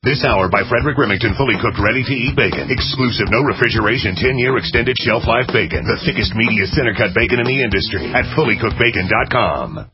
This hour by Frederick Remington, fully cooked, ready-to-eat bacon. Exclusive, no refrigeration, 10-year extended shelf life bacon. The thickest, meatiest center-cut bacon in the industry at fullycookedbacon.com.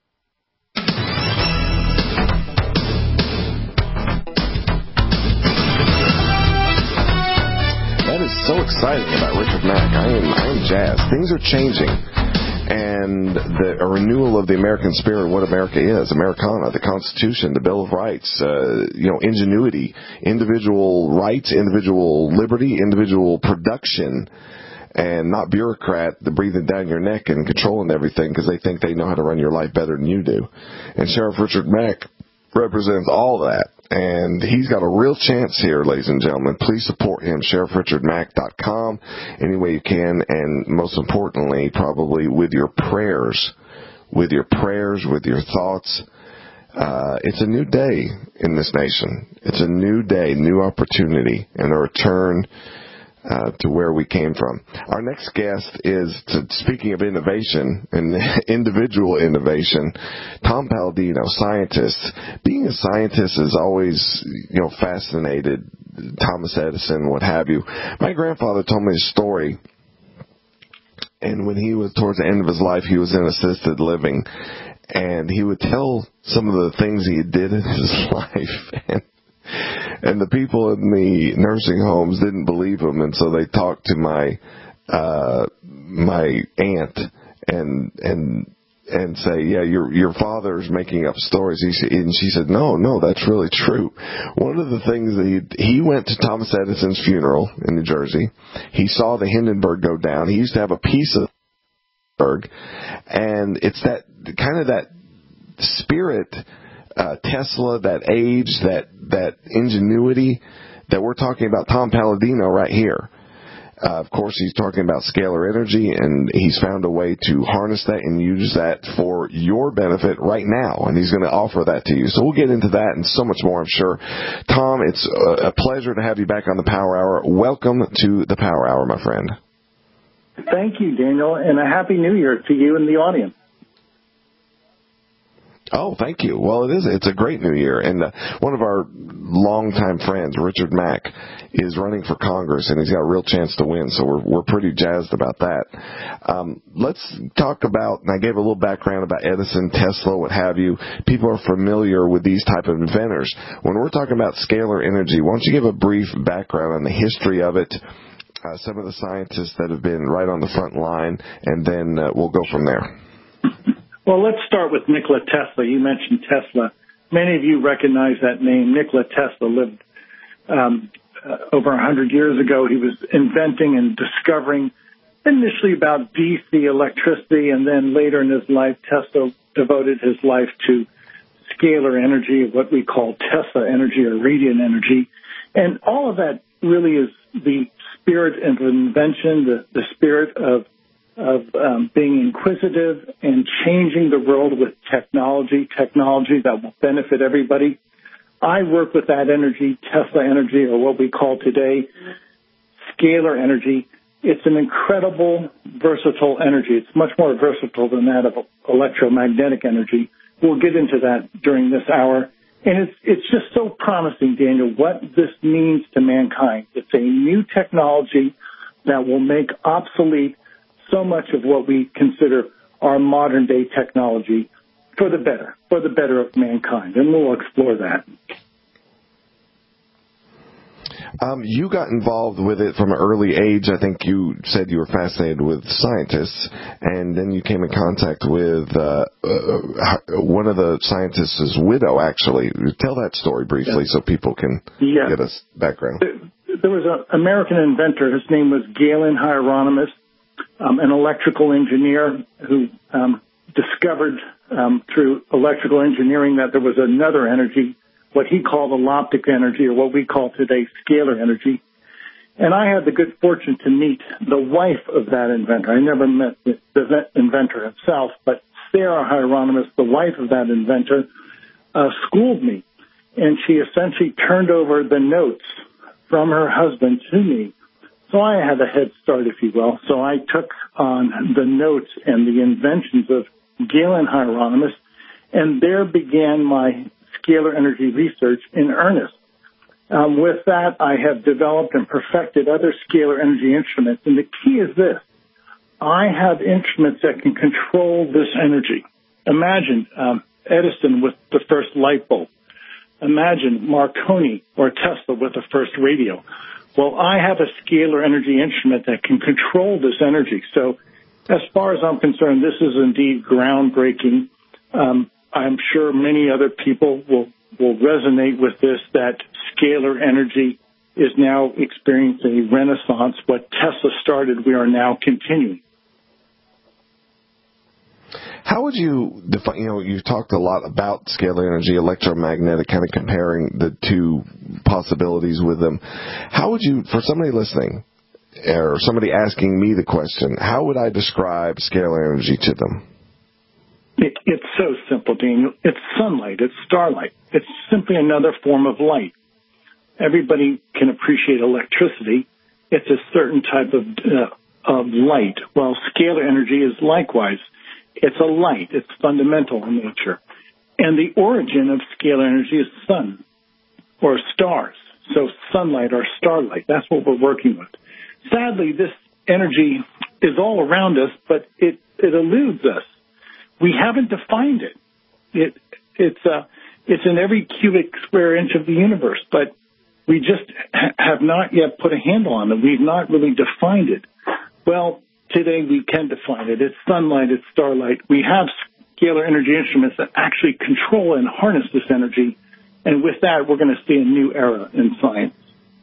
That is so exciting about Richard Mack. I am jazzed. Things are changing. And a renewal of the American spirit, what America is, Americana, the Constitution, the Bill of Rights, ingenuity, individual rights, individual liberty, individual production, and not bureaucrat breathing down your neck and controlling everything because they think they know how to run your life better than you do. And Sheriff Richard Mack represents all that. And he's got a real chance here, ladies and gentlemen. Please support him, SheriffRichardMack.com, any way you can, and most importantly, probably with your prayers, with your thoughts. It's a new day in this nation. It's a new day, new opportunity, and a return to where we came from. Our next guest is, speaking of innovation and individual innovation, Tom Paladino, scientist. Being a scientist is always, fascinated Thomas Edison, what have you. My grandfather told me a story, and when he was towards the end of his life, he was in assisted living, and he would tell some of the things he did in his life, and the people in the nursing homes didn't believe him, and so they talked to my aunt and say, yeah, your father's making up stories. And she said, no, that's really true. One of the things that he went to Thomas Edison's funeral in New Jersey. He saw the Hindenburg go down. He used to have a piece of Hindenburg, and it's that kind of that spirit. Tesla, that age, that ingenuity that we're talking about Tom Paladino right here. Of course, he's talking about scalar energy, and he's found a way to harness that and use that for your benefit right now, and he's going to offer that to you. So we'll get into that and so much more, I'm sure. Tom, it's a pleasure to have you back on the Power Hour. Welcome to the Power Hour, my friend. Thank you, Daniel, and a Happy New Year to you and the audience. Oh, thank you. Well, it's a great new year. And one of our longtime friends, Richard Mack, is running for Congress, and he's got a real chance to win. So we're pretty jazzed about that. Let's talk about, and I gave a little background about Edison, Tesla, what have you. People are familiar with these type of inventors. When we're talking about scalar energy, why don't you give a brief background on the history of it, some of the scientists that have been right on the front line, and then we'll go from there. Well, let's start with Nikola Tesla. You mentioned Tesla. Many of you recognize that name. Nikola Tesla lived over 100 years ago. He was inventing and discovering initially about DC electricity, and then later in his life, Tesla devoted his life to scalar energy, what we call Tesla energy or radiant energy. And all of that really is the spirit of invention, the spirit of being inquisitive and changing the world with technology that will benefit everybody. I work with that energy, Tesla energy, or what we call today scalar energy. It's an incredible, versatile energy. It's much more versatile than that of electromagnetic energy. We'll get into that during this hour. And it's just so promising, Daniel, what this means to mankind. It's a new technology that will make obsolete so much of what we consider our modern-day technology for the better of mankind, and we'll explore that. You got involved with it from an early age. I think you said you were fascinated with scientists, and then you came in contact with one of the scientists' widow, actually. Tell that story briefly so people can get us background. There was an American inventor. His name was Galen Hieronymus. An electrical engineer who discovered through electrical engineering that there was another energy, what he called alloptic energy, or what we call today scalar energy. And I had the good fortune to meet the wife of that inventor. I never met the inventor himself, but Sarah Hieronymus, the wife of that inventor, schooled me. And she essentially turned over the notes from her husband to me. So I had a head start, if you will. So I took on the notes and the inventions of Galen Hieronymus, and there began my scalar energy research in earnest. With that, I have developed and perfected other scalar energy instruments. And the key is this. I have instruments that can control this energy. Imagine Edison with the first light bulb. Imagine Marconi or Tesla with the first radio. Well, I have a scalar energy instrument that can control this energy. So as far as I'm concerned, this is indeed groundbreaking. I'm sure many other people will resonate with this, that scalar energy is now experiencing a renaissance. What Tesla started, we are now continuing. How would you define, you've talked a lot about scalar energy, electromagnetic, kind of comparing the two possibilities with them. How would you, for somebody listening, or somebody asking me the question, how would I describe scalar energy to them? It's so simple, Daniel. It's sunlight. It's starlight. It's simply another form of light. Everybody can appreciate electricity. It's a certain type of light. Well, scalar energy is likewise. It's a light. It's fundamental in nature. And the origin of scalar energy is sun or stars. So sunlight or starlight, that's what we're working with. Sadly, this energy is all around us, but it eludes us. We haven't defined it. It's in every cubic square inch of the universe, but we just have not yet put a handle on it. We've not really defined it. Well, today we can define it. It's sunlight, it's starlight. We have scalar energy instruments that actually control and harness this energy, and with that, we're going to see a new era in science.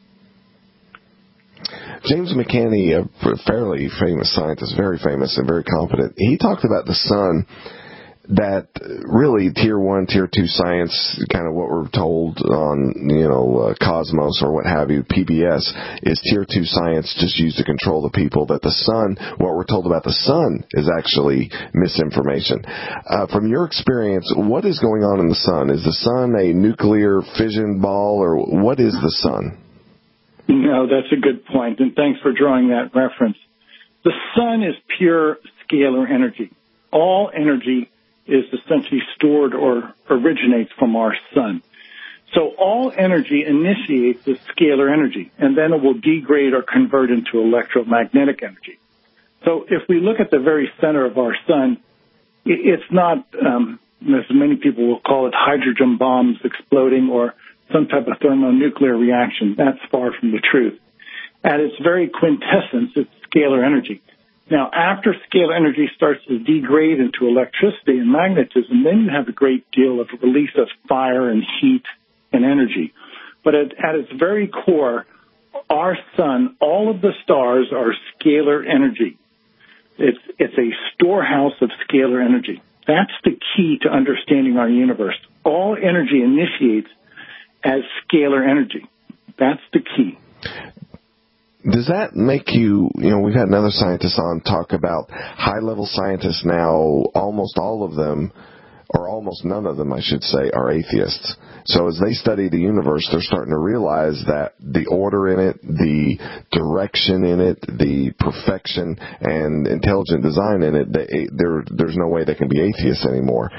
James McCanney, a fairly famous scientist, very famous and very competent, he talked about the sun, that really tier 1, tier 2 science, kind of what we're told on, Cosmos or what have you, PBS, is tier 2 science just used to control the people, that the sun, what we're told about the sun is actually misinformation. From your experience, what is going on in the sun? Is the sun a nuclear fission ball, or what is the sun? No, that's a good point, and thanks for drawing that reference. The sun is pure scalar energy. All energy is essentially stored or originates from our sun. So all energy initiates as scalar energy, and then it will degrade or convert into electromagnetic energy. So if we look at the very center of our sun, it's not, as many people will call it, hydrogen bombs exploding or some type of thermonuclear reaction. That's far from the truth. At its very quintessence, it's scalar energy. Now, after scalar energy starts to degrade into electricity and magnetism, then you have a great deal of release of fire and heat and energy. But at its very core, our sun, all of the stars are scalar energy. It's a storehouse of scalar energy. That's the key to understanding our universe. All energy initiates as scalar energy. That's the key. Does that make you, we've had another scientist on talk about high-level scientists now, almost all of them, or almost none of them, I should say, are atheists. So as they study the universe, they're starting to realize that the order in it, the direction in it, the perfection and intelligent design in it, there's no way they can be atheists anymore.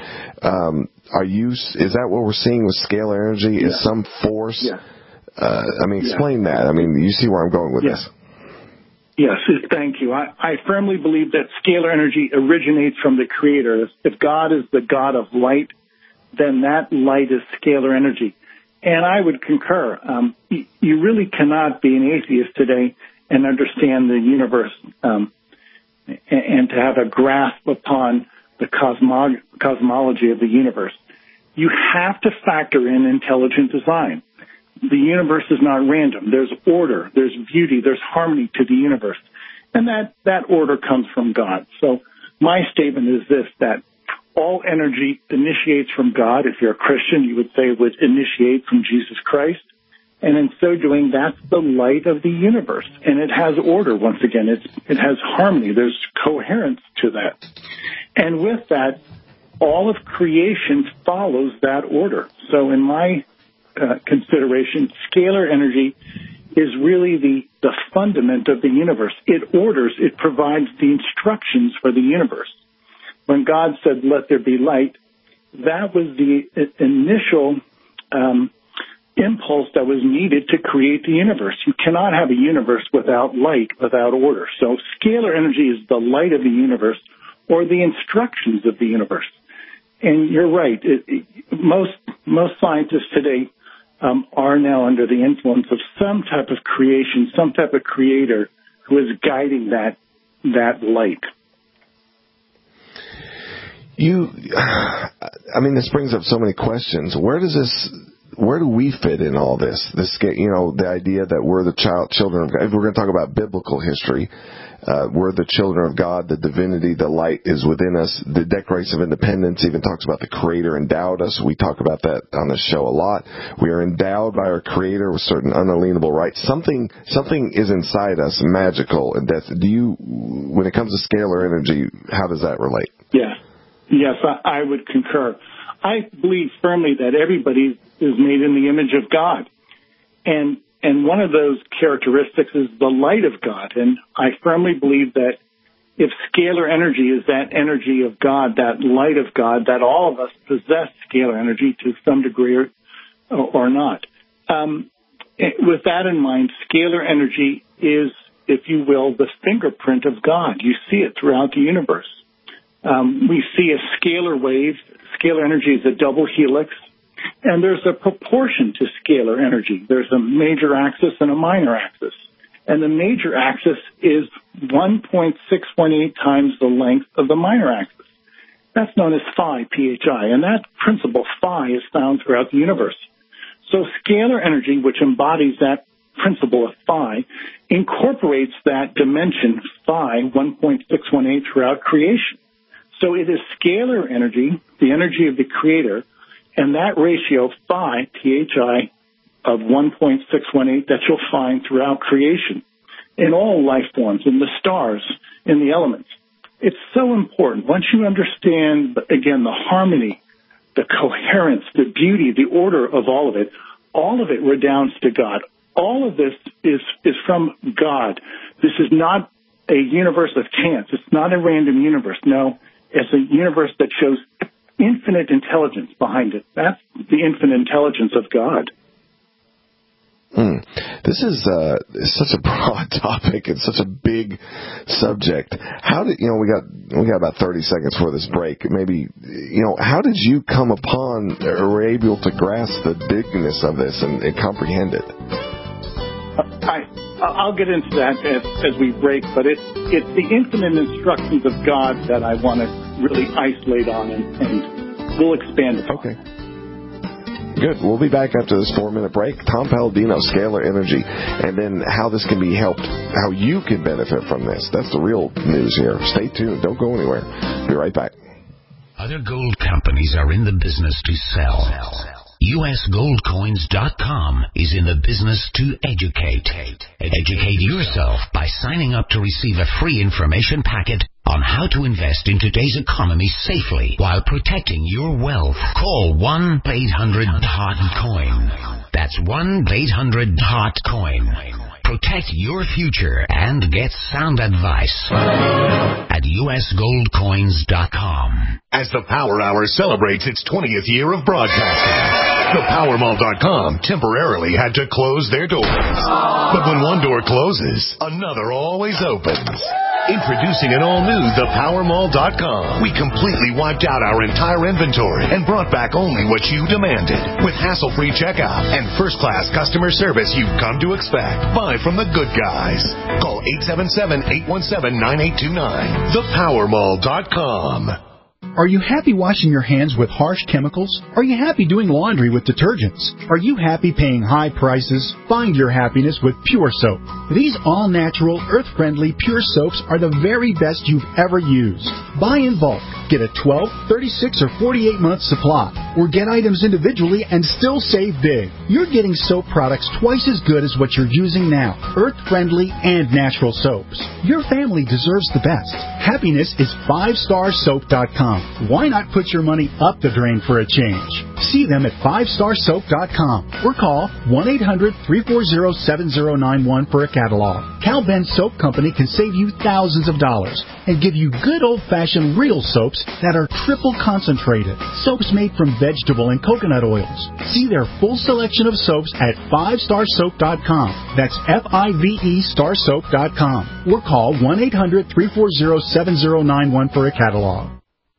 Is that what we're seeing with scalar energy? Yeah. Is some force? Yeah. Explain that. You see where I'm going with this. Yes, thank you. I firmly believe that scalar energy originates from the Creator. If God is the God of light, then that light is scalar energy. And I would concur. You really cannot be an atheist today and understand the universe and to have a grasp upon the cosmology of the universe. You have to factor in intelligent design. The universe is not random. There's order, there's beauty, there's harmony to the universe. And that order comes from God. So my statement is this, that all energy initiates from God. If you're a Christian, you would say it would initiate from Jesus Christ. And in so doing, that's the light of the universe. And it has order, once again. It has harmony. There's coherence to that. And with that, all of creation follows that order. So in my consideration, scalar energy is really the fundament of the universe. It orders, it provides the instructions for the universe. When God said, "Let there be light," that was the initial impulse that was needed to create the universe. You cannot have a universe without light, without order. So scalar energy is the light of the universe, or the instructions of the universe. And you're right. Most scientists today are now under the influence of some type of creation, some type of creator who is guiding that light. This brings up so many questions. Where do we fit in all this? The idea that we're the children of God. If we're going to talk about biblical history, we're the children of God, the divinity, the light is within us. The Declaration of Independence even talks about the Creator endowed us. We talk about that on this show a lot. We are endowed by our Creator with certain unalienable rights. Something is inside us, magical. And when it comes to scalar energy, how does that relate? Yeah. Yes, I would concur. I believe firmly that everybody is made in the image of God. And one of those characteristics is the light of God. And I firmly believe that if scalar energy is that energy of God, that light of God, that all of us possess scalar energy to some degree or not. With that in mind, scalar energy is, if you will, the fingerprint of God. You see it throughout the universe. We see a scalar wave. Scalar energy is a double helix. And there's a proportion to scalar energy. There's a major axis and a minor axis. And the major axis is 1.618 times the length of the minor axis. That's known as phi, PHI. And that principle, phi, is found throughout the universe. So scalar energy, which embodies that principle of phi, incorporates that dimension, phi, 1.618, throughout creation. So it is scalar energy, the energy of the Creator, and that ratio, phi, PHI, of 1.618, that you'll find throughout creation, in all life forms, in the stars, in the elements. It's so important. Once you understand, again, the harmony, the coherence, the beauty, the order of all of it redounds to God. All of this is from God. This is not a universe of chance. It's not a random universe. No, it's a universe that shows infinite intelligence behind it. That's the infinite intelligence of God. This is such a broad topic and such a big subject. How did we got about 30 seconds for this break? Maybe how did you come upon or were able to grasp the bigness of this and comprehend it? I'll get into that as we break, but it's the infinite instructions of God that I want to really isolate on, and we'll expand upon. Okay. Good. We'll be back after this 4-minute break. Tom Paladino, Scalar Energy, and then how this can be helped, how you can benefit from this. That's the real news here. Stay tuned. Don't go anywhere. Be right back. Other gold companies are in the business to sell. USGoldCoins.com is in the business to educate. Educate yourself by signing up to receive a free information packet on how to invest in today's economy safely while protecting your wealth. Call 1-800-HOT-COIN. That's 1-800-HOT-COIN. Protect your future and get sound advice at USGoldCoins.com. As the Power Hour celebrates its 20th year of broadcasting, thepowermall.com temporarily had to close their doors. But when one door closes, another always opens. Introducing an all-new thepowermall.com. We completely wiped out our entire inventory and brought back only what you demanded. With hassle-free checkout and first-class customer service you've come to expect. Buy from the good guys. Call 877-817-9829. Thepowermall.com. Are you happy washing your hands with harsh chemicals? Are you happy doing laundry with detergents? Are you happy paying high prices? Find your happiness with Pure Soap. These all-natural, earth-friendly Pure Soaps are the very best you've ever used. Buy in bulk. Get a 12, 36, or 48-month supply. Or get items individually and still save big. You're getting soap products twice as good as what you're using now. Earth-friendly and natural soaps. Your family deserves the best. Happiness is 5starsoap.com. 5starsoap.com. Why not put your money up the drain for a change? See them at 5starsoap.com or call 1-800-340-7091 for a catalog. Cal Ben Soap Company can save you thousands of dollars and give you good old-fashioned real soaps that are triple concentrated. Soaps made from vegetable and coconut oils. See their full selection of soaps at 5starsoap.com. That's F-I-V-E starsoap.com. Or call 1-800-340-7091 for a catalog.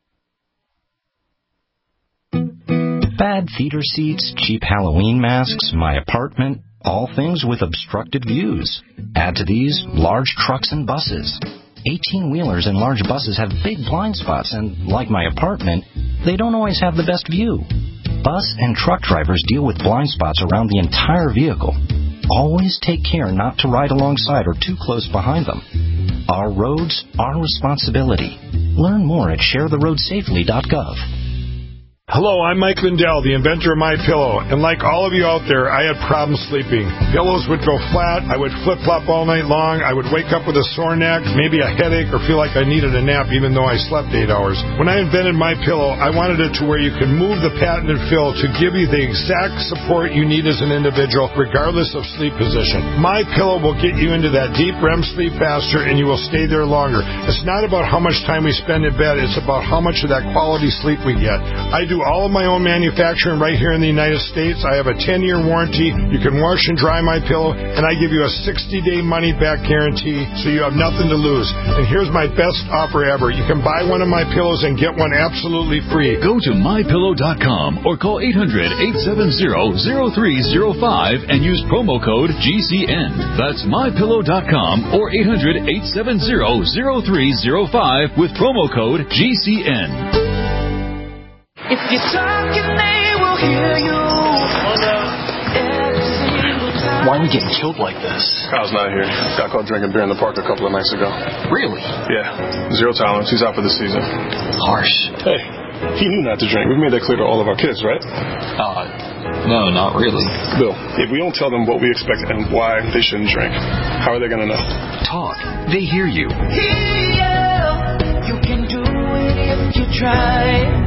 Bad theater seats, cheap Halloween masks, my apartment, all things with obstructed views. Add to these large trucks and buses. 18-wheelers and large buses have big blind spots, and like my apartment, they don't always have the best view. Bus and truck drivers deal with blind spots around the entire vehicle. Always take care not to ride alongside or too close behind them. Our roads, our responsibility. Learn more at sharetheroadsafely.gov. Hello, I'm Mike Lindell, the inventor of MyPillow, and like all of you out there, I had problems sleeping. Pillows would go flat, I would flip-flop all night long, I would wake up with a sore neck, maybe a headache, or feel like I needed a nap even though I slept 8 hours. When I invented MyPillow, I wanted it to where you can move the patented fill to give you the exact support you need as an individual, regardless of sleep position. MyPillow will get you into that deep REM sleep faster, and you will stay there longer. It's not about how much time we spend in bed, it's about how much of that quality sleep we get. I do all of my own manufacturing right here in the United States. I have a 10-year warranty. You can wash and dry MyPillow, and I give you a 60-day money-back guarantee, so you have nothing to lose. And here's my best offer ever. You can buy one of my pillows and get one absolutely free. Go to MyPillow.com or call 800-870-0305 and use promo code GCN. That's MyPillow.com or 800-870-0305 with promo code GCN. If you're talking, they will hear you. Why are we getting killed like this? Kyle's not here. Got caught drinking beer in the park a couple of nights ago. Really? Yeah. 0 tolerance. He's out for the season. Harsh. Hey, he knew not to drink. We've made that clear to all of our kids, right? No, not really. Bill, if we don't tell them what we expect and why they shouldn't drink, how are they going to know? Talk. They hear you. You can do it if you try.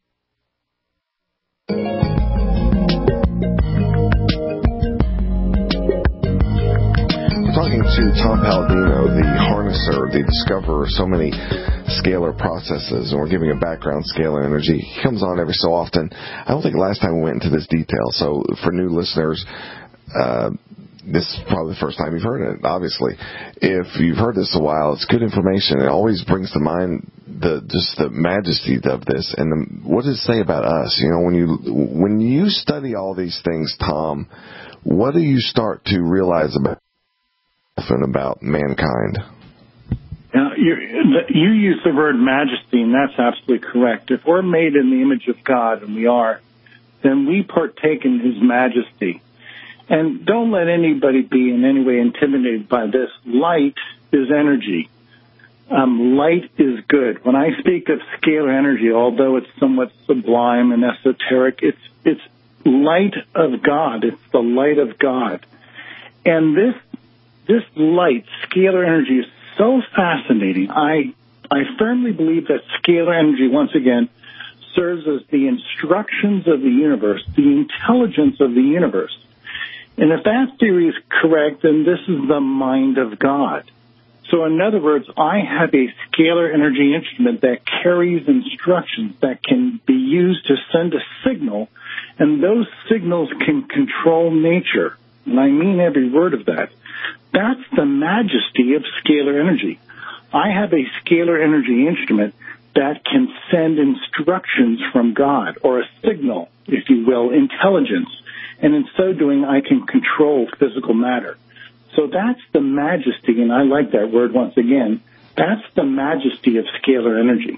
Talking to Tom Palladino, the harnesser, the discoverer of so many scalar processes, and we're giving a background scalar energy. He comes on every so often. I don't think last time we went into this detail, so for new listeners, this is probably the first time you've heard it, obviously. If you've heard this a while, it's good information. It always brings to mind just the majesty of this, and what does it say about us? You know, when you study all these things, Tom, what do you start to realize about mankind? Now, you use the word majesty, and that's absolutely correct. If we're made in the image of God, and we are, then we partake in His majesty. And don't let anybody be in any way intimidated by this. Light is energy. Light is good. When I speak of scalar energy, although it's somewhat sublime and esoteric, it's light of God. It's the light of God. And this light, scalar energy, is so fascinating. I firmly believe that scalar energy, once again, serves as the instructions of the universe, the intelligence of the universe. And if that theory is correct, then this is the mind of God. So in other words, I have a scalar energy instrument that carries instructions that can be used to send a signal, and those signals can control nature. And I mean every word of that. That's the majesty of scalar energy. I have a scalar energy instrument that can send instructions from God, or a signal, if you will, intelligence. And in so doing, I can control physical matter. So that's the majesty, and I like that word once again. That's the majesty of scalar energy.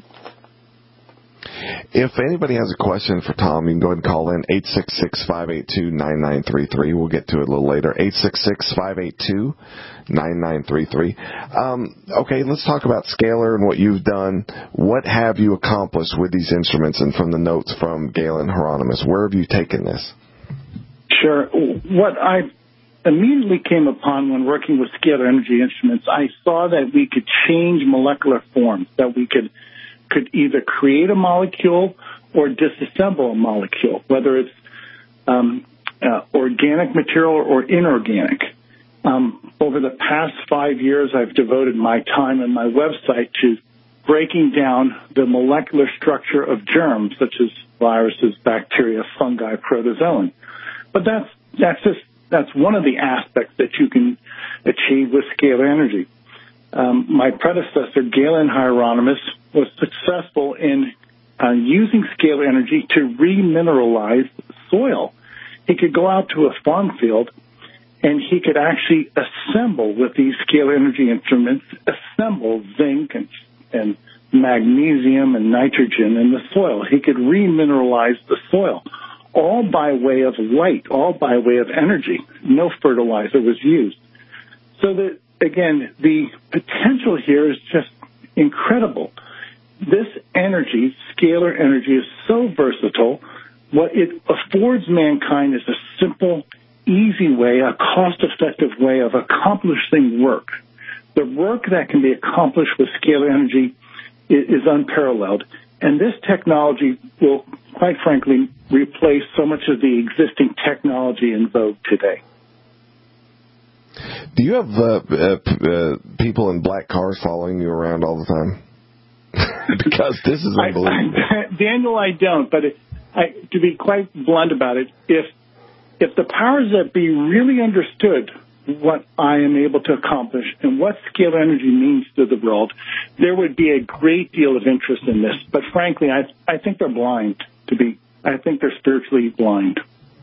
If anybody has a question for Tom, you can go ahead and call in 866-582-9933. We'll get to it a little later. 866-582-9933. Okay, let's talk about scalar and what you've done. What have you accomplished with these instruments? And from the notes from Galen Hieronymus, where have you taken this? Sure. What I immediately came upon when working with scalar energy instruments, I saw that we could change molecular forms, that we could could either create a molecule or disassemble a molecule, whether it's organic material or inorganic. Over the past 5 years, I've devoted my time and my website to breaking down the molecular structure of germs, such as viruses, bacteria, fungi, protozoan. But that's one of the aspects that you can achieve with scalar energy. My predecessor, Galen Hieronymus, was successful in using scalar energy to remineralize soil. He could go out to a farm field and he could actually assemble with these scalar energy instruments, assemble zinc and magnesium and nitrogen in the soil. He could remineralize the soil, all by way of light, all by way of energy. No fertilizer was used. So that, again, the potential here is just incredible. This energy, scalar energy, is so versatile. What it affords mankind is a simple, easy way, a cost-effective way of accomplishing work. The work that can be accomplished with scalar energy is unparalleled. And this technology will, quite frankly, replace so much of the existing technology in vogue today. Do you have people in black cars following you around all the time? Because this is unbelievable. Daniel, I don't. But to be quite blunt about it, if the powers that be really understood what I am able to accomplish and what scalar energy means to the world, there would be a great deal of interest in this. But frankly, I think they're blind. I think they're spiritually blind.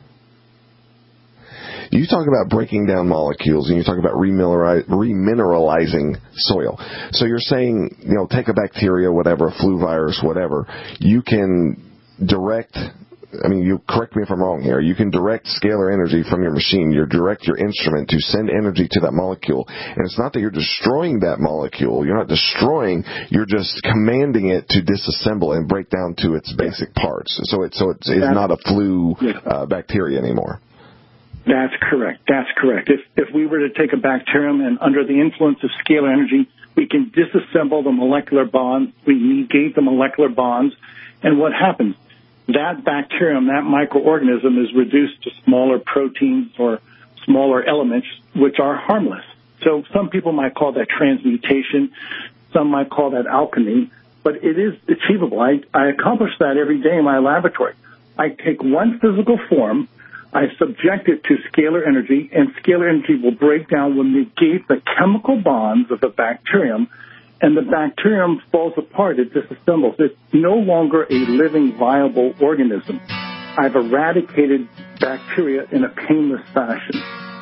You talk about breaking down molecules, and you talk about remineralizing soil. So you're saying, take a bacteria, whatever, a flu virus, whatever. You can direct, you correct me if I'm wrong here, you can direct scalar energy from your machine. You direct your instrument to send energy to that molecule. And it's not that you're destroying that molecule. You're not destroying. You're just commanding it to disassemble and break down to its basic parts. So it's not a flu bacteria anymore. That's correct. If we were to take a bacterium and under the influence of scalar energy, we can disassemble the molecular bonds, we negate the molecular bonds, and what happens? That bacterium, that microorganism is reduced to smaller proteins or smaller elements which are harmless. So some people might call that transmutation, some might call that alchemy, but it is achievable. I accomplish that every day in my laboratory. I take one physical form, I subject it to scalar energy, and scalar energy will break down, will negate the chemical bonds of the bacterium, and the bacterium falls apart. It disassembles. It's no longer a living, viable organism. I've eradicated bacteria in a painless fashion.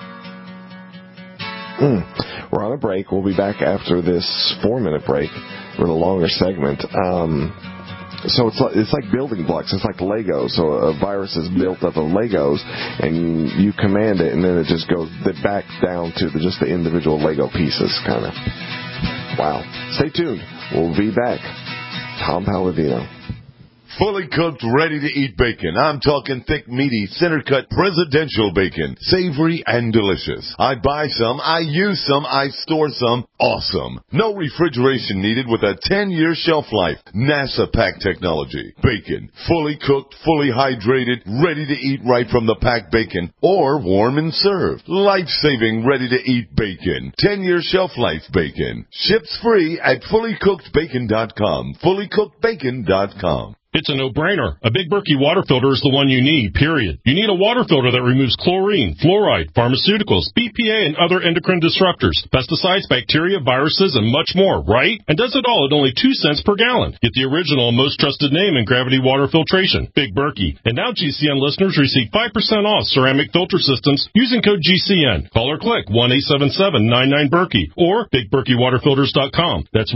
We're on a break. We'll be back after this 4-minute break with a longer segment. So it's like building blocks. It's like Legos. So a virus is built up of Legos, and you command it, and then it just goes back down to just the individual Lego pieces, kind of. Wow. Stay tuned. We'll be back. Tom Palladino. Fully cooked, ready-to-eat bacon. I'm talking thick, meaty, center-cut presidential bacon. Savory and delicious. I buy some, I use some, I store some. Awesome. No refrigeration needed with a 10-year shelf life. NASA pack technology. Bacon. Fully cooked, fully hydrated, ready to eat right from the packed bacon. Or warm and served. Life-saving, ready-to-eat bacon. 10-year shelf life bacon. Ships free at fullycookedbacon.com. Fullycookedbacon.com. It's a no-brainer. A Big Berkey water filter is the one you need, period. You need a water filter that removes chlorine, fluoride, pharmaceuticals, BPA, and other endocrine disruptors, pesticides, bacteria, viruses, and much more, right? And does it all at only 2 cents per gallon. Get the original and most trusted name in gravity water filtration, Big Berkey. And now GCN listeners receive 5% off ceramic filter systems using code GCN. Call or click 1-877-99-BERKEY or BigBerkeyWaterFilters.com. That's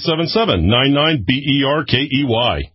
1-877-99-BERKEY.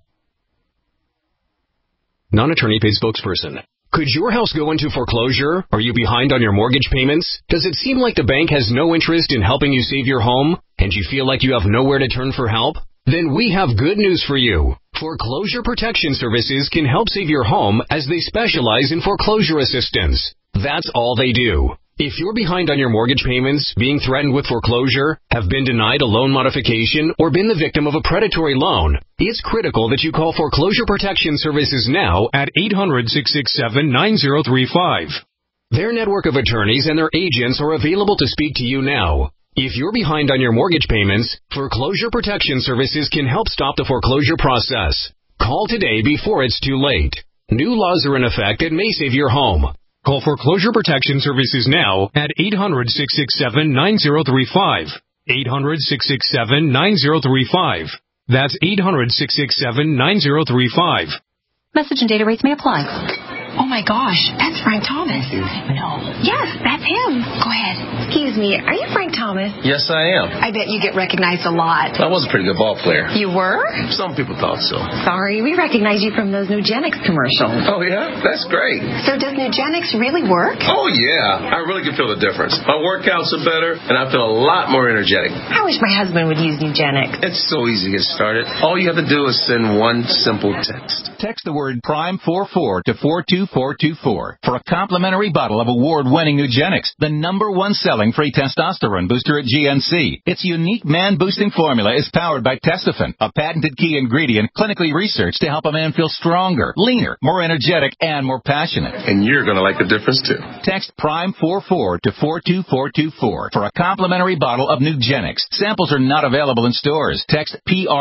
Non-attorney paid spokesperson. Could your house go into foreclosure? Are you behind on your mortgage payments? Does it seem like the bank has no interest in helping you save your home? And you feel like you have nowhere to turn for help? Then we have good news for you. Foreclosure Protection Services can help save your home as they specialize in foreclosure assistance. That's all they do. If you're behind on your mortgage payments, being threatened with foreclosure, have been denied a loan modification, or been the victim of a predatory loan, it's critical that you call Foreclosure Protection Services now at 800-667-9035. Their network of attorneys and their agents are available to speak to you now. If you're behind on your mortgage payments, Foreclosure Protection Services can help stop the foreclosure process. Call today before it's too late. New laws are in effect that may save your home. Call Foreclosure Protection Services now at 800-667-9035. 800-667-9035. That's 800-667-9035. Message and data rates may apply. Oh, my gosh, that's Frank Thomas. No. Yes, that's him. Go ahead. Excuse me, are you Frank Thomas? Yes, I am. I bet you get recognized a lot. I was a pretty good ball player. You were? Some people thought so. Sorry, we recognize you from those Nugenix commercials. Oh, yeah? That's great. So does Nugenix really work? Oh, yeah. I really can feel the difference. My workouts are better, and I feel a lot more energetic. I wish my husband would use Nugenix. It's so easy to get started. All you have to do is send one simple text. Text the word PRIME44 to 42424 for a complimentary bottle of award-winning Nugenix, the #1 selling free testosterone booster at GNC. Its unique man-boosting formula is powered by Testofen, a patented key ingredient clinically researched to help a man feel stronger, leaner, more energetic, and more passionate. And you're going to like the difference, too. Text PRIME44 to 42424 for a complimentary bottle of Nugenix. Samples are not available in stores. Text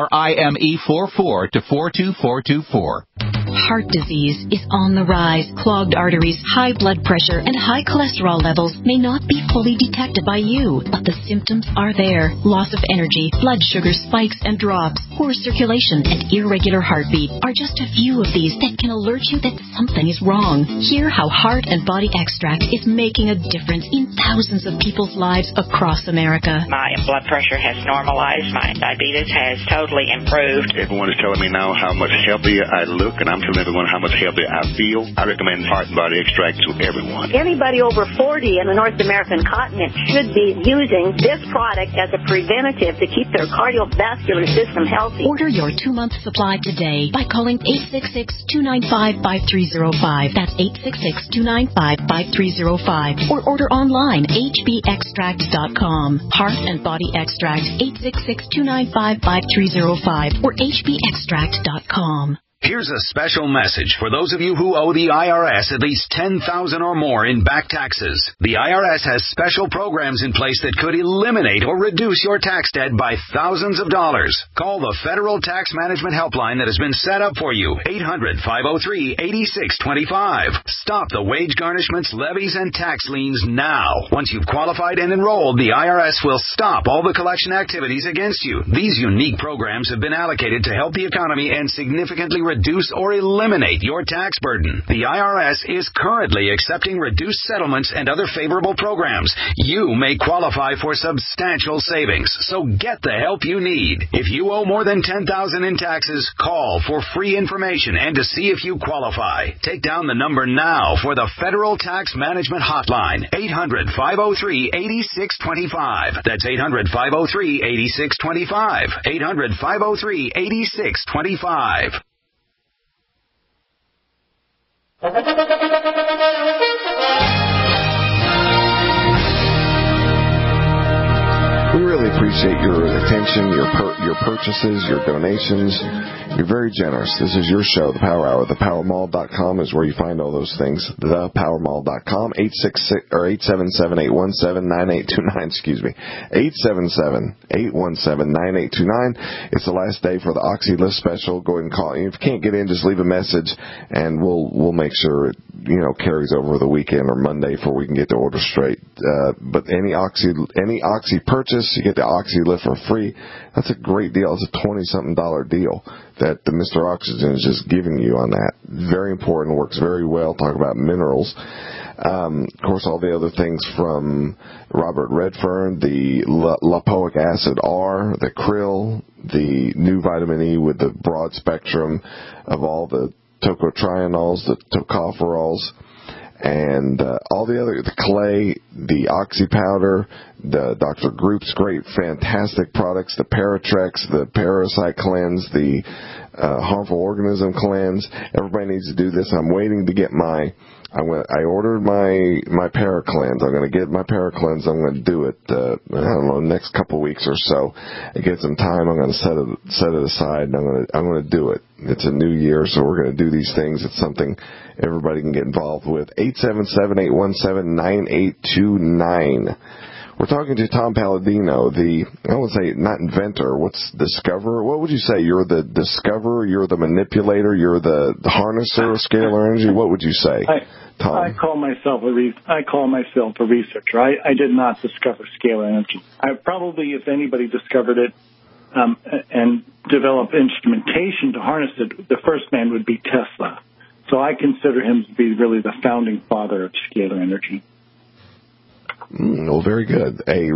PRIME44 to 42424. Heart disease is on the rise. Clogged arteries, high blood pressure, and high cholesterol levels may not be fully detected by you, but the symptoms are there. Loss of energy, blood sugar spikes and drops, poor circulation, and irregular heartbeat are just a few of these that can alert you that something is wrong. Hear how Heart and Body Extract is making a difference in thousands of people's lives across America. My blood pressure has normalized. My diabetes has totally improved. Everyone is telling me now how much healthier I look, and I'm telling everyone how much healthier I feel. I recommend Heart and Body Extract to everyone. Anybody over 40 in the North American continent should be using this product as a preventative to keep their cardiovascular system healthy. Order your 2-month supply today by calling 866-295-5305. That's 866-295-5305. Or order online, hbextract.com. Heart and Body Extract, 866-295-5305 or hbextract.com. Here's a special message for those of you who owe the IRS at least $10,000 or more in back taxes. The IRS has special programs in place that could eliminate or reduce your tax debt by thousands of dollars. Call the Federal Tax Management Helpline that has been set up for you, 800-503-8625. Stop the wage garnishments, levies, and tax liens now. Once you've qualified and enrolled, the IRS will stop all the collection activities against you. These unique programs have been allocated to help the economy and significantly reduce or eliminate your tax burden. The IRS is currently accepting reduced settlements and other favorable programs. You may qualify for substantial savings, so get the help you need. If you owe more than $10,000 in taxes, call for free information and to see if you qualify. Take down the number now for the Federal Tax Management Hotline, 800-503-8625. That's 800-503-8625. 800-503-8625. We really appreciate your attention, your purchases, your donations. You're very generous. This is your show, The Power Hour. ThePowerMall.com is where you find all those things. ThePowerMall.com, 877-817-9829, excuse me. 877-817-9829. It's the last day for the Oxy Lift special. Go ahead and call. If you can't get in, just leave a message, and we'll make sure it, carries over the weekend or Monday before we can get the order straight. But any Oxy purchase, you get the Oxy Lift for free. That's a great deal. It's a $20-something deal that the Mr. Oxygen is just giving you on that. Very important. Works very well. Talk about minerals. Of course, all the other things from Robert Redfern, the lipoic acid R, the krill, the new vitamin E with the broad spectrum of all the tocotrienols, the tocopherols, and all the other, the clay, the oxy powder, the Dr. Group's great, fantastic products, the Paratrex, the Parasite Cleanse, the Harmful Organism Cleanse. Everybody needs to do this. I'm waiting to get my I ordered my Paracleanse. I'm going to get my Paracleanse. I'm going to do it, I don't know, next couple of weeks or so. I get some time. I'm going to set it aside, and I'm going to do it. It's a new year, so we're going to do these things. It's something everybody can get involved with. 877-817-9829. We're talking to Tom Palladino, I would say not inventor, discoverer? What would you say? You're the discoverer, you're the manipulator, you're the harnesser of scalar energy? What would you say, Tom? I call myself a researcher. I did not discover scalar energy. I probably, if anybody discovered it and developed instrumentation to harness it, the first man would be Tesla. So I consider him to be really the founding father of scalar energy. Well, very good. A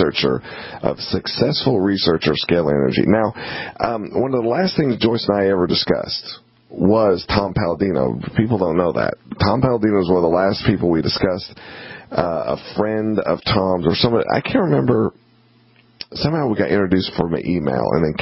successful researcher of scalar energy. Now, one of the last things Joyce and I ever discussed was Tom Palladino. People don't know that. Tom Palladino was one of the last people we discussed. A friend of Tom's or somebody, I can't remember. Somehow we got introduced from an email, and then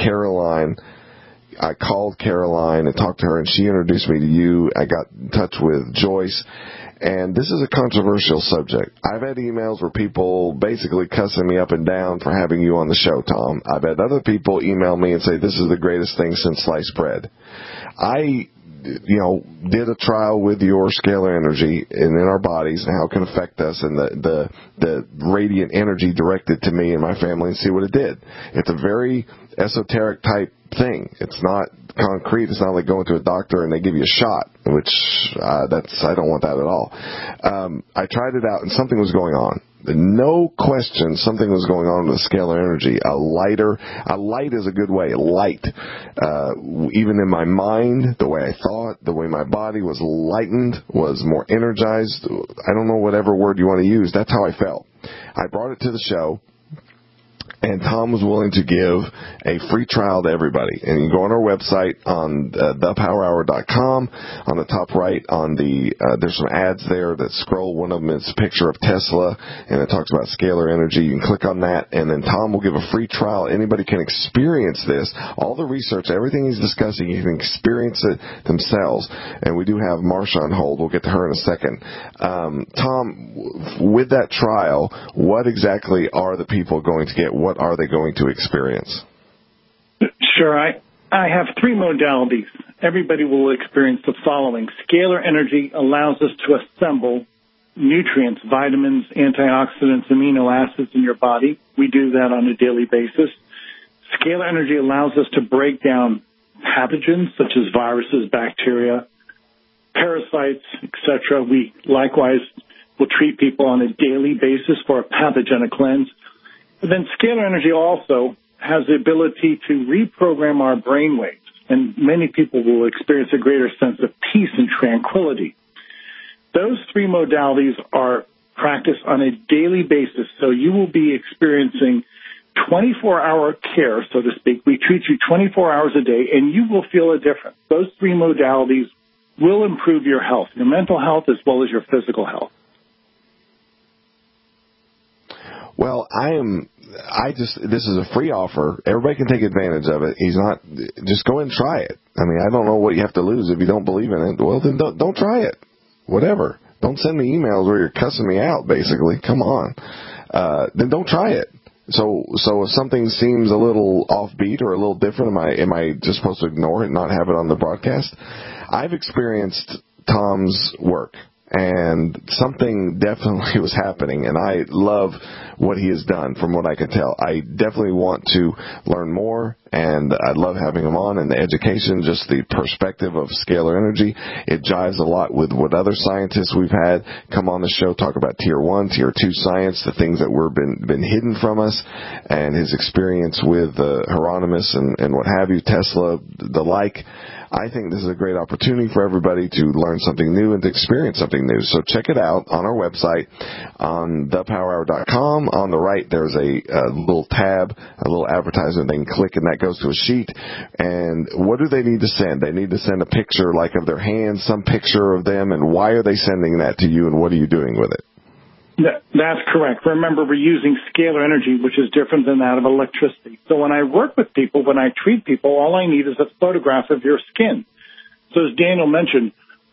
I called Caroline and talked to her, and she introduced me to you. I got in touch with Joyce. And this is a controversial subject. I've had emails where people basically cussing me up and down for having you on the show, Tom. I've had other people email me and say this is the greatest thing since sliced bread. I, did a trial with your scalar energy and in our bodies and how it can affect us and the radiant energy directed to me and my family and see what it did. It's a very esoteric type thing. It's not concrete. It's not like going to a doctor and they give you a shot, which I don't want that at all. I tried it out and something was going on. No question, something was going on with scalar energy. A light is a good way. Light. Even in my mind, the way I thought, the way my body was lightened, was more energized. I don't know whatever word you want to use. That's how I felt. I brought it to the show. And Tom was willing to give a free trial to everybody. And you can go on our website on thepowerhour.com. On the top right, there's some ads there that scroll. One of them is a picture of Tesla, and it talks about scalar energy. You can click on that, and then Tom will give a free trial. Anybody can experience this. All the research, everything he's discussing, you can experience it themselves. And we do have Marsha on hold. We'll get to her in a second. Tom, with that trial, what exactly are the people going to get? What are they going to experience? Sure. I have three modalities. Everybody will experience the following. Scalar energy allows us to assemble nutrients, vitamins, antioxidants, amino acids in your body. We do that on a daily basis. Scalar energy allows us to break down pathogens such as viruses, bacteria, parasites, etc. We likewise will treat people on a daily basis for a pathogenic cleanse. And then scalar energy also has the ability to reprogram our brain waves, and many people will experience a greater sense of peace and tranquility. Those three modalities are practiced on a daily basis, so you will be experiencing 24-hour care, so to speak. We treat you 24 hours a day, and you will feel a difference. Those three modalities will improve your health, your mental health as well as your physical health. Well, this is a free offer. Everybody can take advantage of it. Just go and try it. I mean, I don't know what you have to lose if you don't believe in it. Well, then don't try it. Whatever. Don't send me emails where you're cussing me out, basically. Come on. Then don't try it. So if something seems a little offbeat or a little different, am I just supposed to ignore it and not have it on the broadcast? I've experienced Tom's work. And something definitely was happening, and I love what he has done from what I can tell. I definitely want to learn more, and I love having him on, and the education, just the perspective of scalar energy. It jives a lot with what other scientists we've had come on the show talk about Tier 1, Tier 2 science, the things that were been hidden from us, and his experience with Hieronymus and what have you, Tesla, the like. I think this is a great opportunity for everybody to learn something new and to experience something new. So check it out on our website on thepowerhour.com. On the right, there's a little tab, a little advertisement they can click, and that goes to a sheet. And what do they need to send? They need to send a picture like of their hands, some picture of them, and why are they sending that to you, and what are you doing with it? That's correct. Remember, we're using scalar energy, which is different than that of electricity. So when I work with people, when I treat people, all I need is a photograph of your skin. So as Daniel mentioned,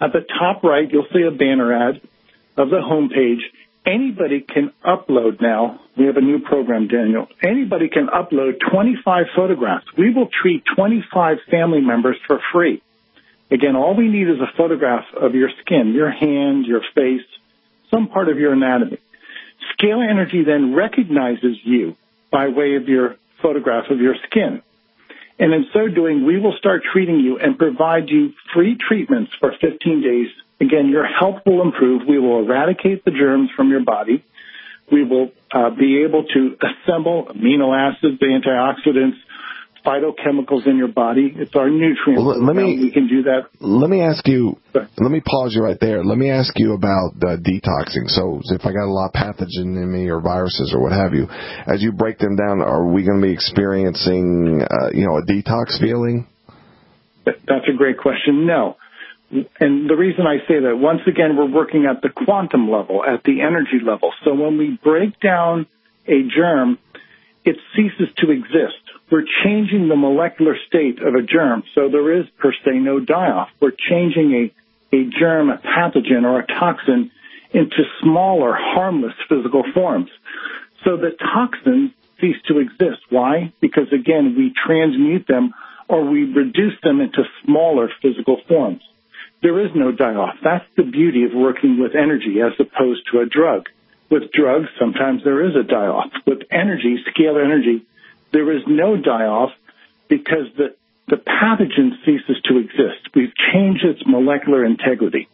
At the top right, you'll see a banner ad of the homepage. Anybody can upload now. We have a new program, Daniel. Anybody can upload 25 photographs. We will treat 25 family members for free. Again, all we need is a photograph of your skin, your hand, your face, some part of your anatomy. Scalar Energy then recognizes you by way of your photograph of your skin. And in so doing, we will start treating you and provide you free treatments for 15 days. Again, your health will improve. We will eradicate the germs from your body. We will be able to assemble amino acids, the antioxidants, phytochemicals in your body. It's our nutrient. Well, we can do that. Let me ask you, let me pause you right there. Let me ask you about detoxing. So if I got a lot of pathogen in me or viruses or what have you, as you break them down, are we going to be experiencing, a detox feeling? That's a great question. No. And the reason I say that, once again, we're working at the quantum level, at the energy level. So when we break down a germ, it ceases to exist. We're changing the molecular state of a germ, so there is, per se, no die-off. We're changing a germ, a pathogen, or a toxin into smaller, harmless physical forms. So the toxins cease to exist. Why? Because, again, we transmute them or we reduce them into smaller physical forms. There is no die-off. That's the beauty of working with energy as opposed to a drug. With drugs, sometimes there is a die-off. With energy, scalar energy, there is no die-off because the pathogen ceases to exist. We've changed its molecular integrity.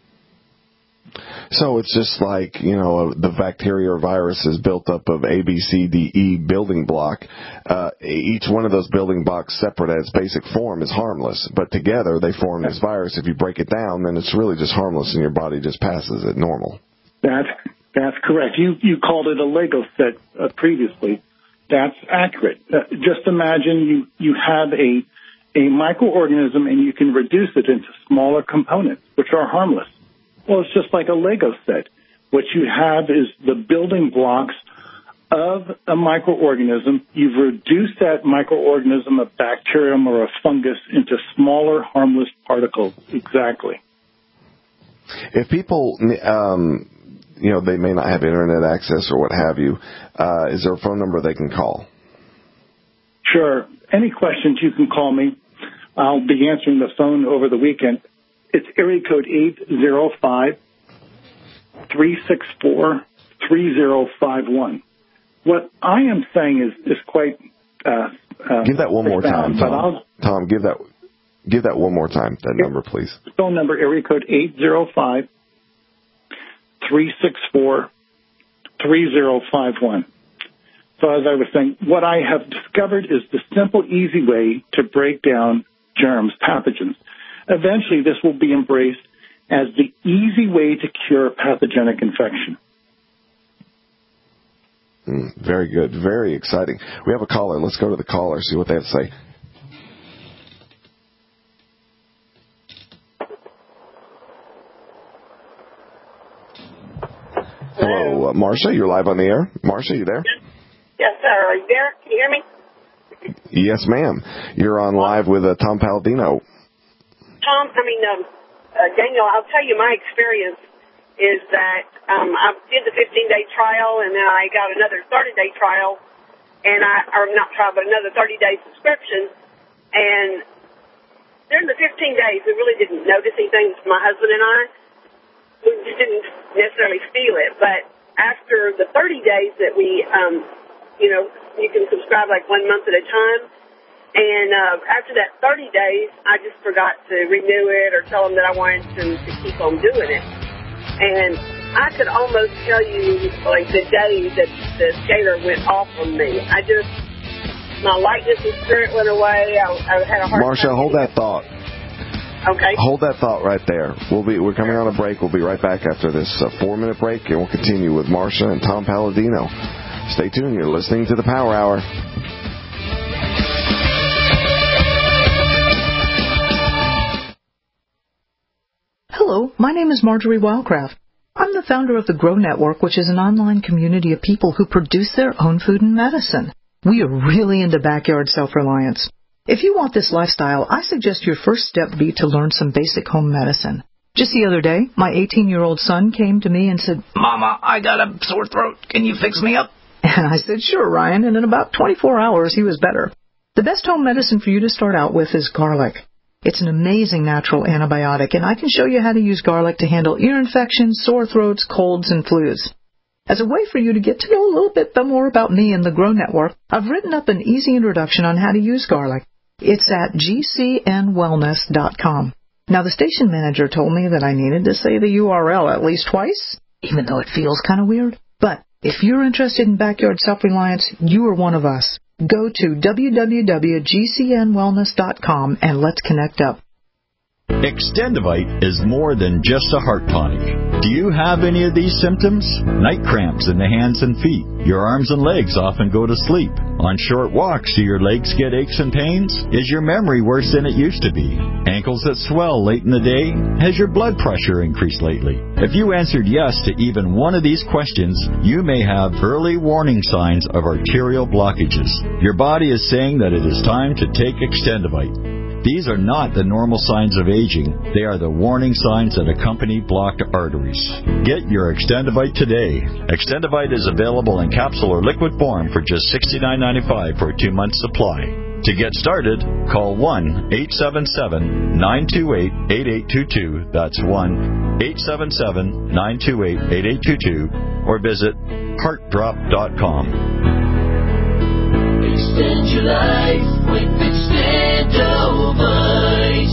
So it's just like, the bacteria or virus is built up of A, B, C, D, E building block. Each one of those building blocks separate at its basic form is harmless, but together they form this virus. If you break it down, then it's really just harmless and your body just passes it normal. That's correct. You called it a Lego set previously. That's accurate. Just imagine you have a microorganism and you can reduce it into smaller components, which are harmless. Well, it's just like a Lego set. What you have is the building blocks of a microorganism. You've reduced that microorganism, a bacterium or a fungus, into smaller, harmless particles. Exactly. If people, they may not have internet access or what have you, is there a phone number they can call? Sure. Any questions, you can call me. I'll be answering the phone over the weekend. It's area code 805-364-3051. What I am saying is quite... give that one more time, Tom. Tom, give that one more time, that number, please. Phone number, area code 805-364-3051. So as I was saying, what I have discovered is the simple, easy way to break down germs, pathogens. Eventually, this will be embraced as the easy way to cure pathogenic infection. Very good. Very exciting. We have a caller. Let's go to the caller, see what they have to say. Hello, Marcia. You're live on the air. Marcia, you there? Yes, sir. Are you there? Can you hear me? Yes, ma'am. You're on live with Tom Palladino. Daniel, I'll tell you my experience is that I did the 15-day trial, and then I got another 30-day trial, another 30-day subscription. And during the 15 days, we really didn't notice anything, my husband and I. We just didn't necessarily feel it. But after the 30 days that we, you can subscribe like 1 month at a time. And after that 30 days, I just forgot to renew it or tell them that I wanted to keep on doing it. And I could almost tell you, like, the day that the scalar went off on me. My lightness of spirit went away. I had a hard time. Marcia, hold that thought. Okay. Hold that thought right there. We're coming on a break. We'll be right back after this 4-minute break, and we'll continue with Marcia and Tom Palladino. Stay tuned. You're listening to the Power Hour. Hello, my name is Marjorie Wildcraft. I'm the founder of the Grow Network, which is an online community of people who produce their own food and medicine. We are really into backyard self-reliance. If you want this lifestyle, I suggest your first step be to learn some basic home medicine. Just the other day, my 18-year-old son came to me and said, "Mama, I got a sore throat. Can you fix me up?" And I said, "Sure, Ryan," and in about 24 hours, he was better. The best home medicine for you to start out with is garlic. It's an amazing natural antibiotic, and I can show you how to use garlic to handle ear infections, sore throats, colds, and flus. As a way for you to get to know a little bit more about me and the Grow Network, I've written up an easy introduction on how to use garlic. It's at gcnwellness.com. Now, the station manager told me that I needed to say the URL at least twice, even though it feels kind of weird. But if you're interested in backyard self-reliance, you are one of us. Go to www.gcnwellness.com and let's connect up. Extendivite is more than just a heart tonic. Do you have any of these symptoms? Night cramps in the hands and feet. Your arms and legs often go to sleep. On short walks, do your legs get aches and pains? Is your memory worse than it used to be? Ankles that swell late in the day? Has your blood pressure increased lately? If you answered yes to even one of these questions, you may have early warning signs of arterial blockages. Your body is saying that it is time to take Extendivite. These are not the normal signs of aging. They are the warning signs that accompany blocked arteries. Get your Extendivite today. Extendivite is available in capsule or liquid form for just $69.95 for a 2-month supply. To get started, call 1-877-928-8822. That's 1-877-928-8822. Or visit heartdrop.com. Extend your life with Extendovite.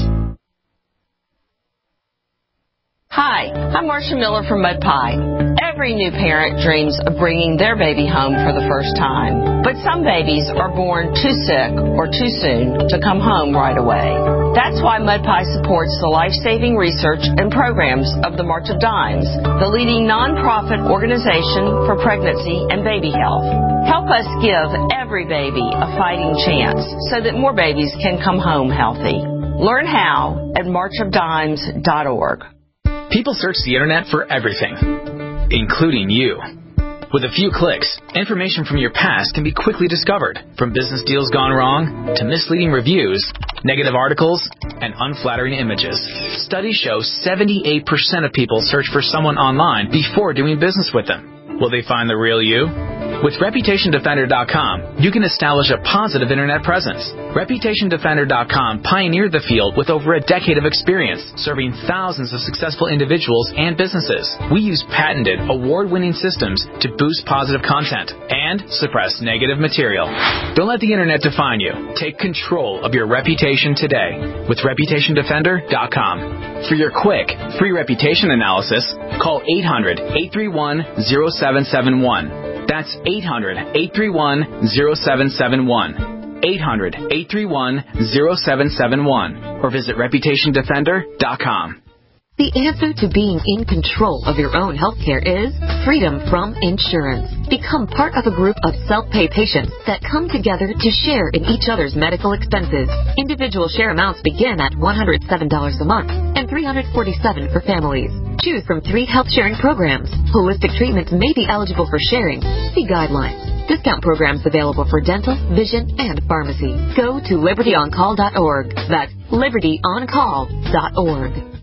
Hi, I'm Marcia Miller from Mud Pie. Every new parent dreams of bringing their baby home for the first time. But some babies are born too sick or too soon to come home right away. That's why Mud Pie supports the life-saving research and programs of the March of Dimes, the leading nonprofit organization for pregnancy and baby health. Help us give every baby a fighting chance so that more babies can come home healthy. Learn how at marchofdimes.org. People search the internet for everything, including you. With a few clicks, information from your past can be quickly discovered, from business deals gone wrong to misleading reviews, negative articles, and unflattering images. Studies show 78% of people search for someone online before doing business with them. Will they find the real you? With ReputationDefender.com, you can establish a positive internet presence. ReputationDefender.com pioneered the field with over a decade of experience, serving thousands of successful individuals and businesses. We use patented, award-winning systems to boost positive content and suppress negative material. Don't let the internet define you. Take control of your reputation today with ReputationDefender.com. For your quick, free reputation analysis, call 800-831-0771. That's 800-831-0771. 800-831-0771. Or visit ReputationDefender.com. The answer to being in control of your own healthcare is freedom from insurance. Become part of a group of self-pay patients that come together to share in each other's medical expenses. Individual share amounts begin at $107 a month and $347 for families. Choose from 3 health-sharing programs. Holistic treatments may be eligible for sharing. See guidelines. Discount programs available for dental, vision, and pharmacy. Go to libertyoncall.org. That's libertyoncall.org.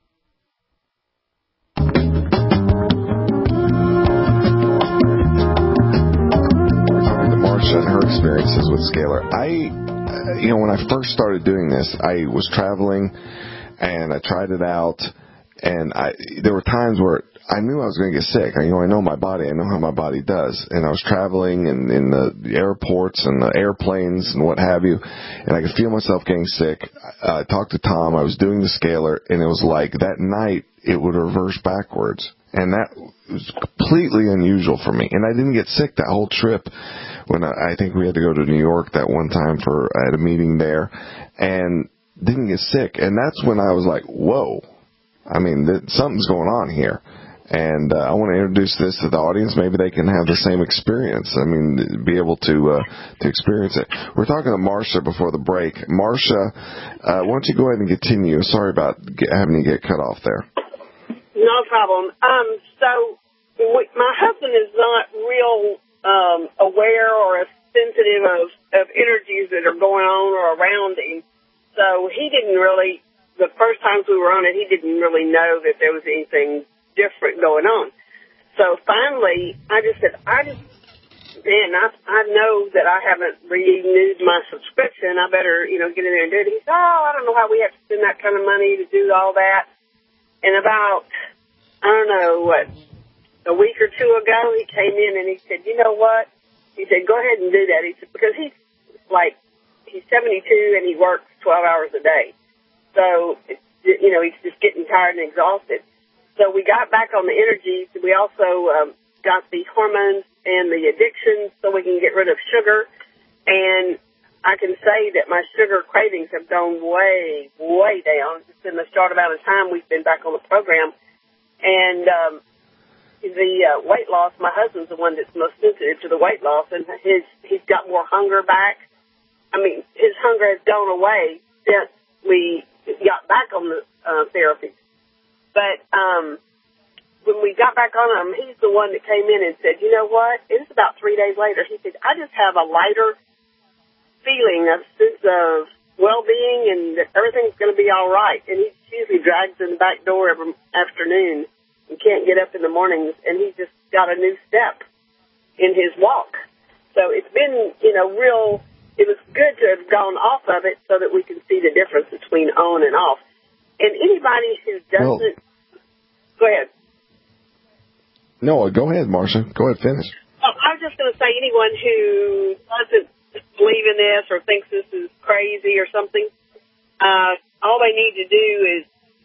And her experiences with Scalar. When I first started doing this, I was traveling and I tried it out, and there were times where I knew I was going to get sick. I know my body. I know how my body does. And I was traveling in the airports and the airplanes and what have you, and I could feel myself getting sick. I talked to Tom. I was doing the Scalar, and it was like that night it would reverse backwards. And that was completely unusual for me. And I didn't get sick that whole trip. When I think we had to go to New York that one time at a meeting there, and didn't get sick. And that's when I was like, whoa, something's going on here. And I want to introduce this to the audience. Maybe they can have the same experience. Be able to experience it. We're talking to Marcia before the break. Marcia, why don't you go ahead and continue? Sorry about having you get cut off there. No problem. My husband is not real aware or sensitive of energies that are going on or around him. So he didn't really, the first times we were on it, he didn't really know I know that I haven't renewed my subscription. I better, get in there and do it. He said, I don't know how we have to spend that kind of money to do all that. And about, a week or two ago, he came in and he said, you know what? He said, go ahead and do that. He said, because he's 72 and he works 12 hours a day. So, he's just getting tired and exhausted. So we got back on the energies. We also got the hormones and the addictions so we can get rid of sugar. And I can say that my sugar cravings have gone way, way down. It's in the short amount of time we've been back on the program. And the weight loss, my husband's the one that's most sensitive to the weight loss, and he's got more hunger back. I mean, his hunger has gone away since we got back on the therapy. But when we got back on him, he's the one that came in and said, you know what? It was about 3 days later. He said, I just have a lighter feeling, a sense of well-being, and that everything's going to be all right. And he usually drags in the back door every afternoon and can't get up in the mornings, and he's just got a new step in his walk. So it's been, it was good to have gone off of it so that we can see the difference between on and off. And anybody who doesn't... Go ahead. No, go ahead, Marcia. Go ahead, finish. I was just going to say anyone who doesn't believe in this or thinks this is crazy or something, all they need to do is...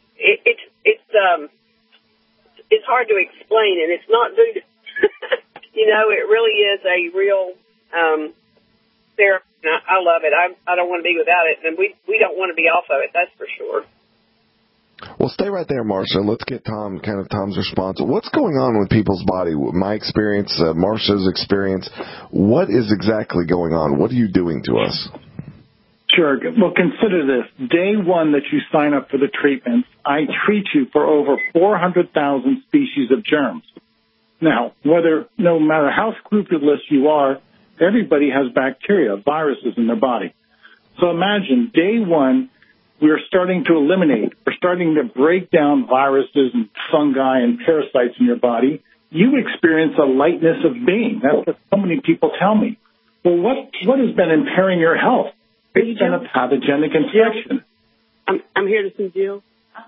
It's hard to explain, and it's not due to... it really is a real therapy. I love it. I don't want to be without it, and we don't want to be off of it, that's for sure. Well, stay right there, Marcia. Let's get Tom's response. What's going on with people's body? My experience, Marcia's experience. What is exactly going on? What are you doing to us? Sure. Well, consider this. Day one that you sign up for the treatment, I treat you for over 400,000 species of germs. Now, no matter how scrupulous you are, everybody has bacteria, viruses in their body. So imagine day one, we're starting to eliminate, we're starting to break down viruses and fungi and parasites in your body. You experience a lightness of being. That's what so many people tell me. Well, what has been impairing your health? It's been a pathogenic infection. I'm here to see Jill.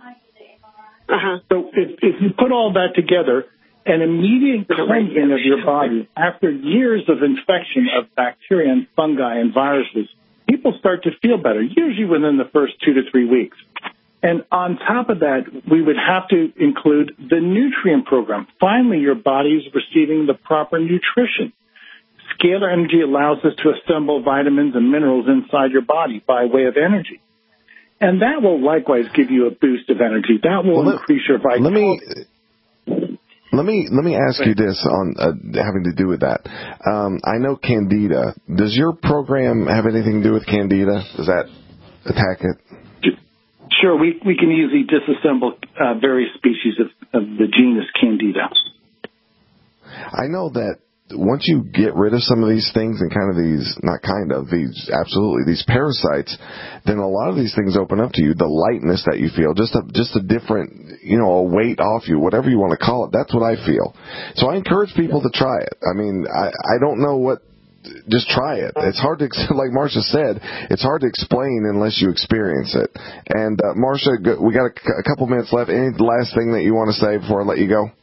So if you put all that together, an immediate cleansing of your body after years of infection of bacteria and fungi and viruses, people start to feel better, usually within the first 2 to 3 weeks. And on top of that, we would have to include the nutrient program. Finally, your body is receiving the proper nutrition. Scalar energy allows us to assemble vitamins and minerals inside your body by way of energy. And that will likewise give you a boost of energy. That will increase your vitality. Let me ask you this on having to do with that. I know Candida. Does your program have anything to do with Candida? Does that attack it? Sure. We can easily disassemble various species of the genus Candida. I know that once you get rid of some of these things and these parasites, then a lot of these things open up to you, the lightness that you feel, just a different, a weight off you, whatever you want to call it. That's what I feel. So I encourage people to try it. I mean, I don't know just try it. It's hard to, like Marcia said, it's hard to explain unless you experience it. And Marcia, we got a couple minutes left. Any last thing that you want to say before I let you go?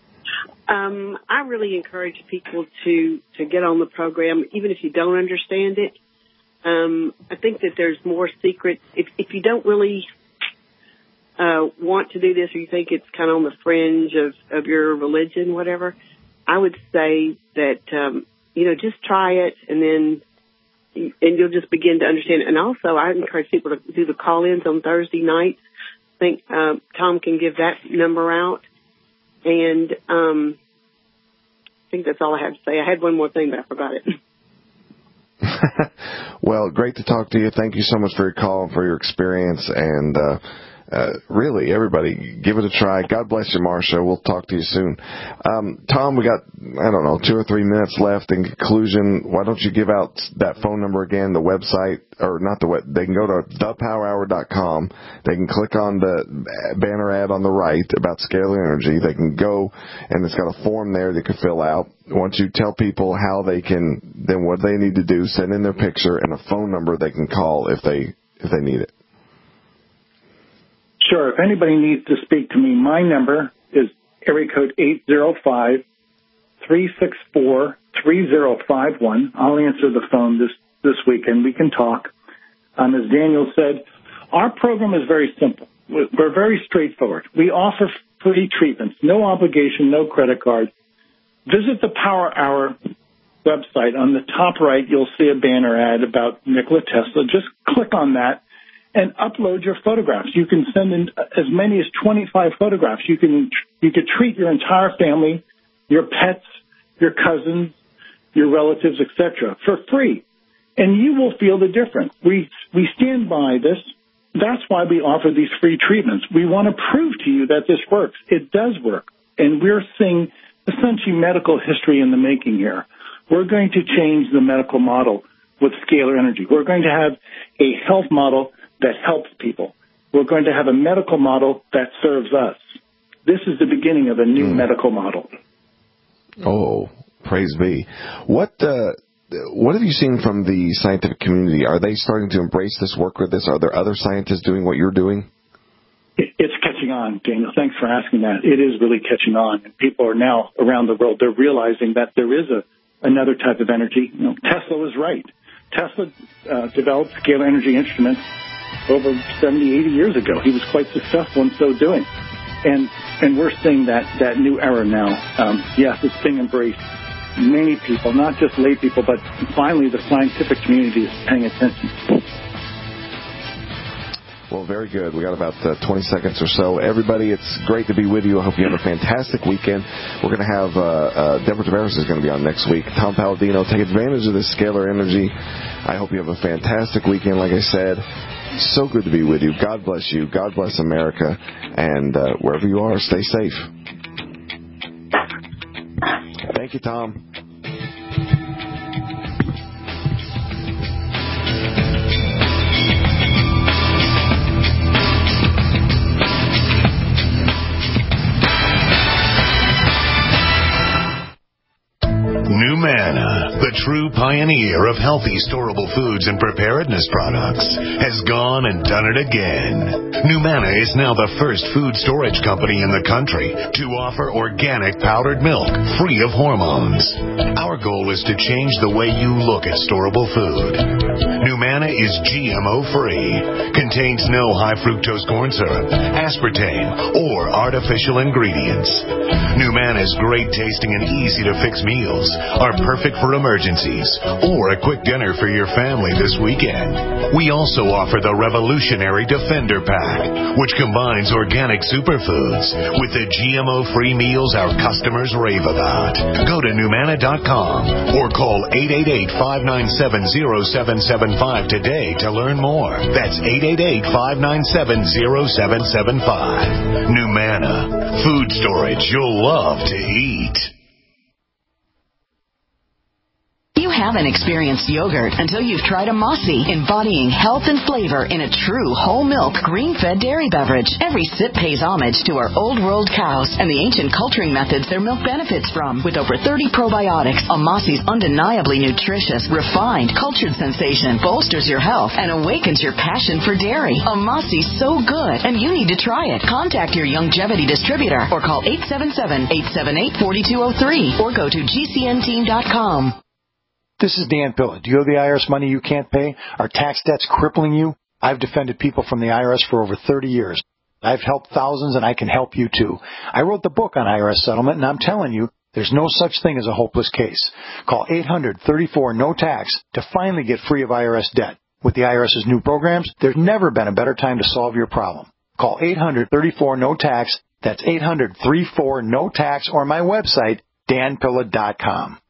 I really encourage people to get on the program, even if you don't understand it. I think that there's more secrets. If you don't really want to do this, or you think it's kind of on the fringe of your religion, whatever, I would say that, just try it, and you'll just begin to understand it. And also, I encourage people to do the call-ins on Thursday nights. I think Tom can give that number out. And I think that's all I have to say. I had one more thing, but I forgot it. Well, great to talk to you. Thank you so much for your call and for your experience. And really, everybody, give it a try. God bless you, Marcia. We'll talk to you soon. Tom, we got, 2 or 3 minutes left. In conclusion, why don't you give out that phone number again, the website, or not the web, they can go to thepowerhour.com. They can click on the banner ad on the right about scalar energy. They can go, and it's got a form there they can fill out. Once you tell people how they can, then what they need to do, send in their picture and a phone number they can call if they need it. Sure. If anybody needs to speak to me, my number is area code 805-364-3051. I'll answer the phone this weekend. We can talk. As Daniel said, our program is very simple. We're very straightforward. We offer free treatments, no obligation, no credit card. Visit the Power Hour website. On the top right, you'll see a banner ad about Nikola Tesla. Just click on that and upload your photographs. You can send in as many as 25 photographs. You could treat your entire family, your pets, your cousins, your relatives, etc., for free, and you will feel the difference. We stand by this. That's why we offer these free treatments. We want to prove to you that this works. It does work, and we're seeing essentially medical history in the making here. We're going to change the medical model with scalar energy. We're going to have a health model that helps people. We're going to have a medical model that serves us. This is the beginning of a new medical model. Oh, praise be. What have you seen from the scientific community? Are they starting to embrace this, work with this? Are there other scientists doing what you're doing? It's catching on, Daniel. Thanks for asking that. It is really catching on. And people are now around the world, they're realizing that there is another type of energy. Tesla was right. Tesla developed scalar energy instruments over 70, 80 years ago. He was quite successful in so doing. And we're seeing that new era now. Yes, it's being embraced. Many people, not just lay people, but finally the scientific community is paying attention. Well, very good. We got about 20 seconds or so. Everybody, it's great to be with you. I hope you have a fantastic weekend. We're going to have Deborah Tavares is going to be on next week. Tom Palladino, take advantage of this scalar energy. I hope you have a fantastic weekend, like I said. So good to be with you. God bless you. God bless America. And wherever you are, stay safe. Thank you, Tom. NuManna, the true pioneer of healthy storable foods and preparedness products, has gone and done it again. NuManna is now the first food storage company in the country to offer organic powdered milk free of hormones. Our goal is to change the way you look at storable food. NuManna is GMO-free, contains no high fructose corn syrup, aspartame, or artificial ingredients. NuManna's great tasting and easy to fix meals are perfect for emergencies or a quick dinner for your family this weekend. We also offer the revolutionary Defender Pack, which combines organic superfoods with the GMO-free meals our customers rave about. Go to NuManna.com or call 888-597-0775 today to learn more. That's 888-597-0775. NuManna, food storage you'll love to eat. You haven't experienced yogurt until you've tried a Mossy, embodying health and flavor in a true whole milk, green-fed dairy beverage. Every sip pays homage to our old world cows and the ancient culturing methods their milk benefits from. With over 30 probiotics, a Mossy's undeniably nutritious, refined, cultured sensation bolsters your health and awakens your passion for dairy. A Mossy's so good, and you need to try it. Contact your Youngevity distributor or call 877-878-4203 or go to GCNteam.com. This is Dan Pilla. Do you owe the IRS money you can't pay? Are tax debts crippling you? I've defended people from the IRS for over 30 years. I've helped thousands, and I can help you too. I wrote the book on IRS settlement, and I'm telling you, there's no such thing as a hopeless case. Call 800-34-NO-TAX to finally get free of IRS debt. With the IRS's new programs, there's never been a better time to solve your problem. Call 800-34-NO-TAX. That's 800-34-NO-TAX or my website, danpilla.com.